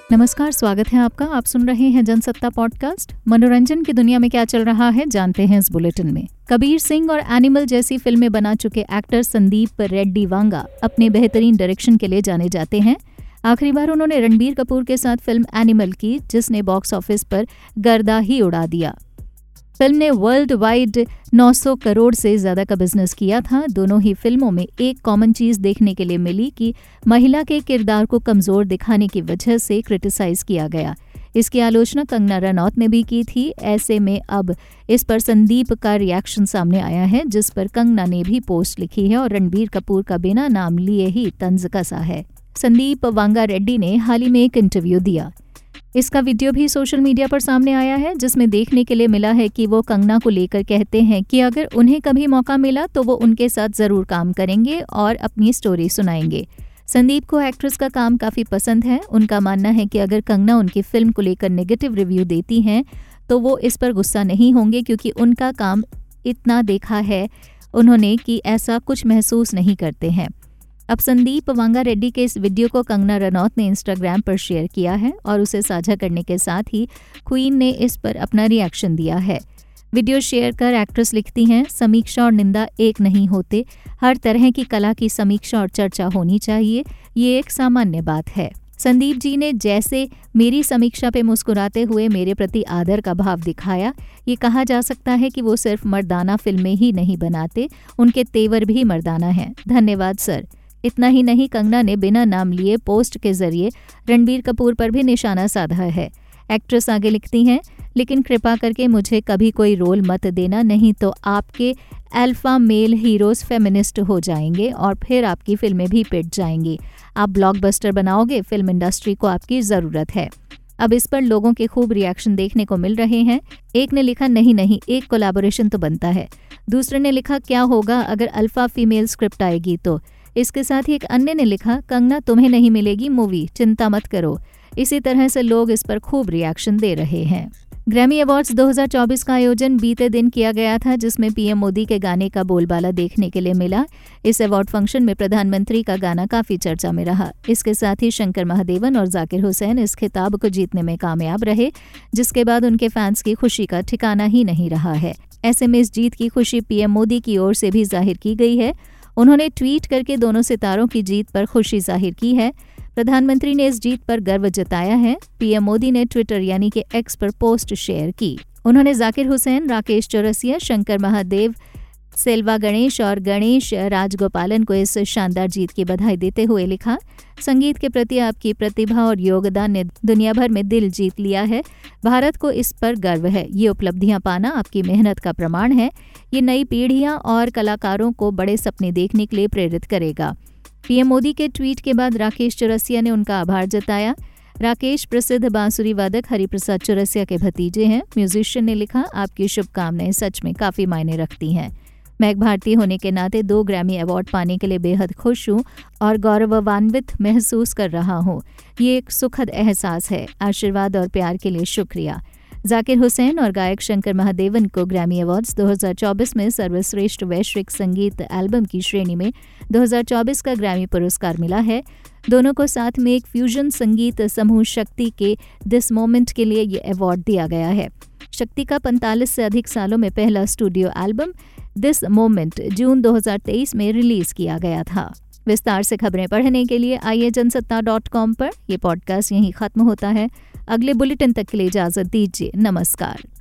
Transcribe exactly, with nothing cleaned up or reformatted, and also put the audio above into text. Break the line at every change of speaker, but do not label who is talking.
नमस्कार, स्वागत है आपका। आप सुन रहे हैं जनसत्ता पॉडकास्ट। मनोरंजन की दुनिया में क्या चल रहा है जानते हैं इस बुलेटिन में। कबीर सिंह और एनिमल जैसी फिल्में बना चुके एक्टर संदीप रेड्डी वांगा अपने बेहतरीन डायरेक्शन के लिए जाने जाते हैं। आखिरी बार उन्होंने रणबीर कपूर के साथ फिल्म एनिमल की, जिसने बॉक्स ऑफिस पर गर्दा ही उड़ा दिया। फिल्म ने वर्ल्ड वाइड नौ सौ करोड़ से ज्यादा का बिजनेस किया था। दोनों ही फिल्मों में एक कॉमन चीज देखने के लिए मिली कि महिला के किरदार को कमजोर दिखाने की वजह से क्रिटिसाइज किया गया। इसकी आलोचना कंगना रनौत ने भी की थी। ऐसे में अब इस पर संदीप का रिएक्शन सामने आया है, जिस पर कंगना ने भी पोस्ट लिखी है और रणबीर कपूर का बिना नाम लिए ही तंज कसा है। संदीप वांगा रेड्डी ने हाल ही में एक इंटरव्यू दिया। इसका वीडियो भी सोशल मीडिया पर सामने आया है, जिसमें देखने के लिए मिला है कि वो कंगना को लेकर कहते हैं कि अगर उन्हें कभी मौका मिला तो वो उनके साथ जरूर काम करेंगे और अपनी स्टोरी सुनाएंगे। संदीप को एक्ट्रेस का काम काफी पसंद है। उनका मानना है कि अगर कंगना उनकी फिल्म को लेकर नेगेटिव रिव्यू देती हैं तो वो इस पर गुस्सा नहीं होंगे, क्योंकि उनका काम इतना देखा है उन्होंने कि ऐसा कुछ महसूस नहीं करते हैं। अब संदीप वांगा रेड्डी के इस वीडियो को कंगना रनौत ने इंस्टाग्राम पर शेयर किया है और उसे साझा करने के साथ ही क्वीन ने इस पर अपना रिएक्शन दिया है। वीडियो शेयर कर एक्ट्रेस लिखती हैं, समीक्षा और निंदा एक नहीं होते। हर तरह की कला की समीक्षा और चर्चा होनी चाहिए, ये एक सामान्य बात है। संदीप जी ने जैसे मेरी समीक्षा पे मुस्कुराते हुए मेरे प्रति आदर का भाव दिखाया, ये कहा जा सकता है कि वो सिर्फ मर्दाना फिल्में ही नहीं बनाते, उनके तेवर भी मर्दाना हैं। धन्यवाद सर। इतना ही नहीं, कंगना ने बिना नाम लिए पोस्ट के जरिए रणबीर कपूर पर भी निशाना साधा है। एक्ट्रेस आगे लिखती हैं, लेकिन कृपा करके मुझे कभी कोई रोल मत देना, नहीं तो आपके अल्फा मेल हीरोज फेमिनिस्ट हो जाएंगे और फिर आपकी फिल्में भी पिट जाएंगी। आप ब्लॉकबस्टर बनाओगे, फिल्म इंडस्ट्री को आपकी ज़रूरत है। अब इस पर लोगों के खूब रिएक्शन देखने को मिल रहे हैं। एक ने लिखा, नहीं नहीं एक कोलैबोरेशन तो बनता है। दूसरे ने लिखा, क्या होगा अगर अल्फा फीमेल स्क्रिप्ट आएगी तो। इसके साथ ही एक अन्य ने लिखा, कंगना तुम्हें नहीं मिलेगी मूवी, चिंता मत करो। इसी तरह से लोग इस पर खूब रिएक्शन दे रहे हैं। ग्रैमी अवार्ड्स दो हज़ार चौबीस का आयोजन बीते दिन किया गया था, जिसमें पीएम मोदी के गाने का बोलबाला देखने के लिए मिला। इस अवार्ड फंक्शन में प्रधानमंत्री का गाना काफी चर्चा में रहा। इसके साथ ही शंकर महादेवन और जाकिर हुसैन इस खिताब को जीतने में कामयाब रहे, जिसके बाद उनके फैंस की खुशी का ठिकाना ही नहीं रहा है। ऐसे में इस जीत की खुशी पीएम मोदी की ओर से भी जाहिर की गई है। उन्होंने ट्वीट करके दोनों सितारों की जीत पर खुशी जाहिर की है। प्रधानमंत्री ने इस जीत पर गर्व जताया है। पीएम मोदी ने ट्विटर यानी कि एक्स पर पोस्ट शेयर की। उन्होंने जाकिर हुसैन, राकेश चौरसिया, शंकर महादेव, सेल्वा गणेश और गणेश राजगोपालन को इस शानदार जीत की बधाई देते हुए लिखा, संगीत के प्रति आपकी प्रतिभा और योगदान ने दुनिया भर में दिल जीत लिया है। भारत को इस पर गर्व है। ये उपलब्धियां पाना आपकी मेहनत का प्रमाण है। ये नई पीढ़ियां और कलाकारों को बड़े सपने देखने के लिए प्रेरित करेगा। पीएम मोदी के ट्वीट के बाद राकेश चौरसिया ने उनका आभार जताया। राकेश प्रसिद्ध बांसुरी वादक हरिप्रसाद चौरसिया के भतीजे हैं। म्यूजिशियन ने लिखा, आपकी शुभकामनाएं सच में काफी मायने रखती हैं। मैं एक भारतीय होने के नाते दो ग्रैमी अवार्ड पाने के लिए बेहद खुश हूँ और गौरवान्वित महसूस कर रहा हूँ। ये एक सुखद एहसास है। आशीर्वाद और प्यार के लिए शुक्रिया। जाकिर हुसैन और गायक शंकर महादेवन को ग्रैमी अवार्ड्स दो हज़ार चौबीस में सर्वश्रेष्ठ वैश्विक संगीत एल्बम की श्रेणी में दो हज़ार चौबीस का ग्रैमी पुरस्कार मिला है। दोनों को साथ में एक फ्यूजन संगीत समूह शक्ति के दिस मोमेंट के लिए ये अवार्ड दिया गया है। शक्ति का पैंतालीस से अधिक सालों में पहला स्टूडियो एल्बम दिस मोमेंट जून दो हज़ार तेईस में रिलीज किया गया था। विस्तार से खबरें पढ़ने के लिए आइए जनसत्ता डॉट कॉम पर। यह पॉडकास्ट यहीं खत्म होता है। अगले बुलेटिन तक के लिए इजाजत दीजिए। नमस्कार।